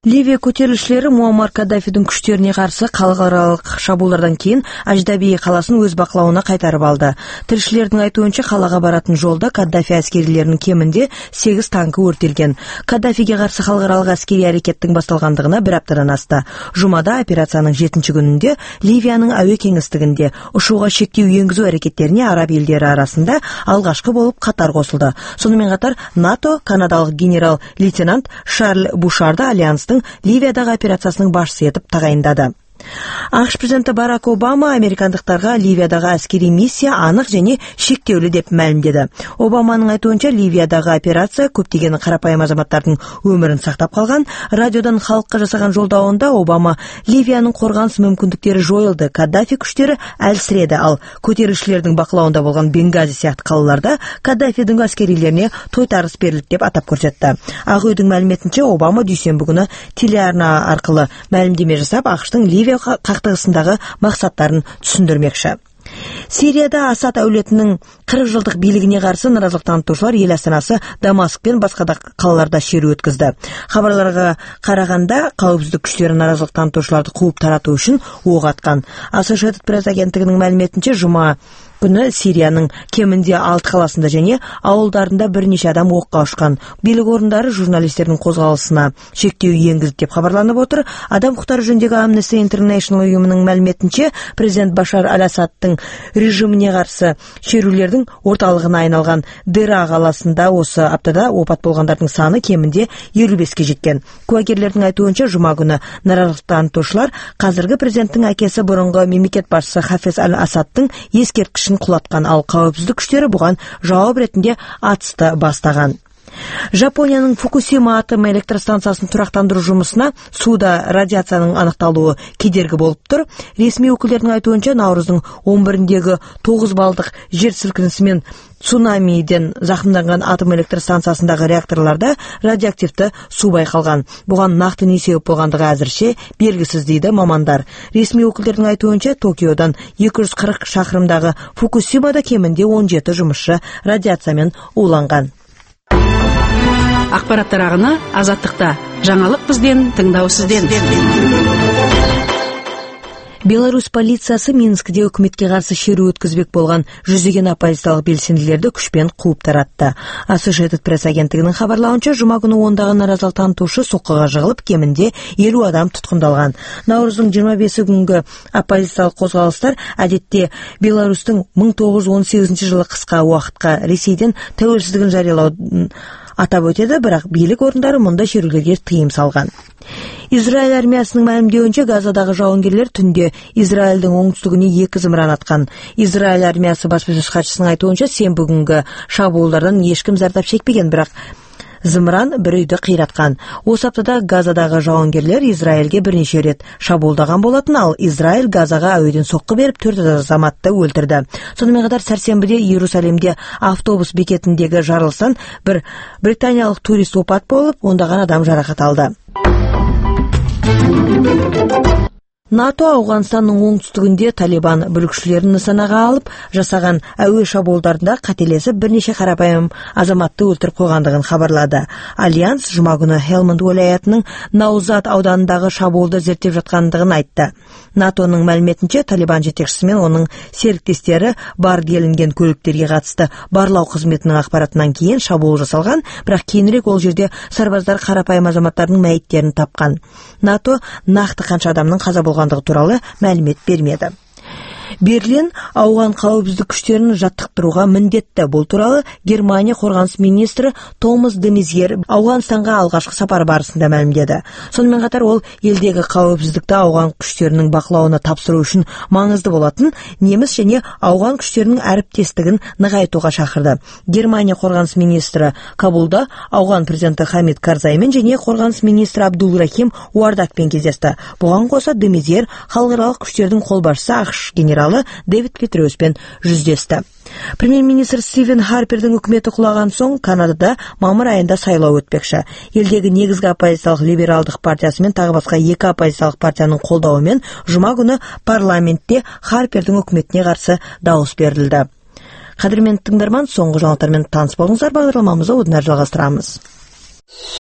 Ливия көтерілісшілері Муаммар Каддафидің күштеріне қарсы халықаралық шабуылдардан кейін Аждаби қаласын өз бақылауына қайтарып алды. Тілшілердің айтуынша қалаға баратын жолда Каддафи әскерилерінің кемінде 8 танкі өртелген. Каддафиге қарсы халықаралық әскери әрекеттің басталғандығына бір аптадан асты. Жұмада операцияның 7-ші күнінде Ливияның әуе кеңістігінде ұшуға шектеу енгізу әрекеттеріне араб елдері арасында алғашқы болып қатар қосылды. Сонымен қатар НАТО канадалық генерал-лейтенант Шарль Бушарды альянстың Ливиядағы операциясының басшысы етіп тағайындады. АКШ президенті Барак Обама американдықтарға Ливиядағы әскери миссия анық және шектеулі деп мәлімдеді. Обаманың айтуынша Ливиядағы операция көптеген қарапайым азаматтардың өмірін сақтап қалған. Радиодан халыққа жасаған жолдауында Обама Ливияның қорғаныс мүмкіндіктері жойылды, Каддафи күштері әлсіреді, ал көтерілісшілердің бақылауында болған Бенгази сияқты қалаларда Каддафидің әскерилеріне тойтарыс берілді деп атап көрсетті. Ақ үйдің мәліметінше Обама дүйсенбі күні телеарна арқылы мәлімдеме жасап, АКШтың Ливия қақтығысындағы мақсаттарын түсіндірмекші. Сирияда Асад әулетінің 40 жылдық билігіне қарсы наразылық танытушылар ел астанасы Дамаск пен басқа да қалаларда шеру өткізді. Хабарларға қарағанда қауіпсіздік күштері наразылық танытушыларды қуып тарату үшін оқ атқан. Associated Press агенттігінің мәліметінше жұма күні Сирияның кемінде 6 қаласында және ауылдарында бірнеше адам оққа ұшқан. Билік орындары журналистердің қозғалысына шектеу енгізді деп хабарланып отыр. Адам құқықтары жөніндегі Amnesty International ұйымының мәліметінше, президент Башар аль-Асадтың режиміне қарсы шерулердің орталығына айналған Дера қаласында осы аптада опат болғандардың саны кемінде 55-ке жеткен. Куәгерлердің айтуынша, жұма күні наразылық танытушылар қазіргі президенттің әкесі бұрынғы мемлекет басшысы Хафез аль-Асадтың ескерткішін құлатқан, ал қауіпсіздік күштері бұған жауап ретінде атысты бастаған. Жапонияның Фукусима атом электростанциясын тұрақтандыру жұмысына суда радиацияның анықталуы кедергі болып тұр. Ресми өкілдердің айтуынша, наурыздың 11-дегі 9 балдық жер сілкінісі мен цунамиден зақымданған атом электростанциясындағы реакторларда радиоактивті су байқалған. Бұған нақты не себеп болғандығы әзірше белгісіз дейді мамандар. Ресми өкілдердің айтуынша, Токиодан 240 шақырымдағы Фукусимада кемінде 17 жұмысшы радиациямен уланған. Ақпараттар ағыны Азаттықта. Жаңалық бізден, тыңдау сізден. Беларусь полициясы Минскіде үкіметке қарсы шеру өткізбек болған жүздеген оппозициялық белсенділерді күшпен қуып таратты. Associated Press агенттігінің хабарлауынша, жұма күні ондаған наразылық танытушы соққыға жығылып, кемінде 50 адам тұтқындалған. Наурыздың 25 күнгі оппозициялық қозғалыстар әдетте Беларусьтың 1918 жылы қысқа уақытқа Ресейден тәуелсіздігін жариялауын атап өтеді, бірақ билік орындары мұнда шерулерге тыйым салған. Израиль армиясының мәлімдеуінше, Газадағы жауынгерлер түнде Израильдің оңтүстігіне 2 зымыран атқан. Израиль армиясы баспасөз хатшысының айтуынша, сенбі күнгі шабуылдардан ешкім зардап шекпеген, бірақ зымыран бір үйді қиратқан. Осы аптада Газадағы жауынгерлер Израильге бірнеше рет шабуылдаған болатын, ал Израиль Газаға әуеден соққы беріп 4 азаматты өлтірді. Сонымен қатар сәрсенбіде Иерусалимде автобус бекетіндегі жарылыстан бір британиялық турист опат болып, ондаған адам жарақат алды. НАТО Ауғанстанның оңтүстігінде Талибан бүлікшілерін нысанаға алып, жасаған әуе шабуылдарында қателесіп бірнеше қарапайым азаматты өлтіріп қойғандығын хабарлады. Альянс жұма күні Хелманд уәлаятының Наузат ауданындағы шабуылды зерттеп жатқандығын айтты. НАТОның мәліметінше, Талибан жетекшісі мен оның серіктестері бар делінген көліктерге қатысты барлау қызметінің ақпаратынан кейін шабуыл жасалған, бірақ кейінірек ол жерде сарбаздар қарапайым азаматтардың мәйіттерін тапқан. НАТО нақты қанша адамның қаза болғандығы туралы мәлімет бермеді. Берлин ауған қауіпсіздік күштерін жаттықтыруға міндетті. Бұл туралы Германия қорғаныс министрі Томас де Мезьер Ауғанстанға алғашқы сапар барысында мәлімдеді. Сонымен қатар ол елдегі қауіпсіздікті ауған күштерінің бақылауына тапсыру үшін маңызды болатын неміс және ауған күштерінің әріптестігін нығайтуға шақырды. Германия қорғаныс министрі Кабулда ауған президенті Хамид Карзаймен және қорғаныс министрі Абдул-Рахим Уардакпен кездесті. Бұған қоса де Мезьер халықаралық күштердің қолбасшысы АКШ генералы Дэвид Петреуспен жүздесті. Премьер-министр Стивен Харпердің үкіметі құлаған соң Канадада мамыр айында сайлау өтпекші. Елдегі негізгі оппозициялық либералдық партиясы мен тағы басқа 2 оппозициялық партияның қолдауымен жұма күні парламентте Харпердің үкіметіне қарсы дауыс берілді. Қадірменді тыңдарман, соңғы жаңалықтармен таныс болыңыздар. Бағдарламамызды одан әрі жалғастырамыз.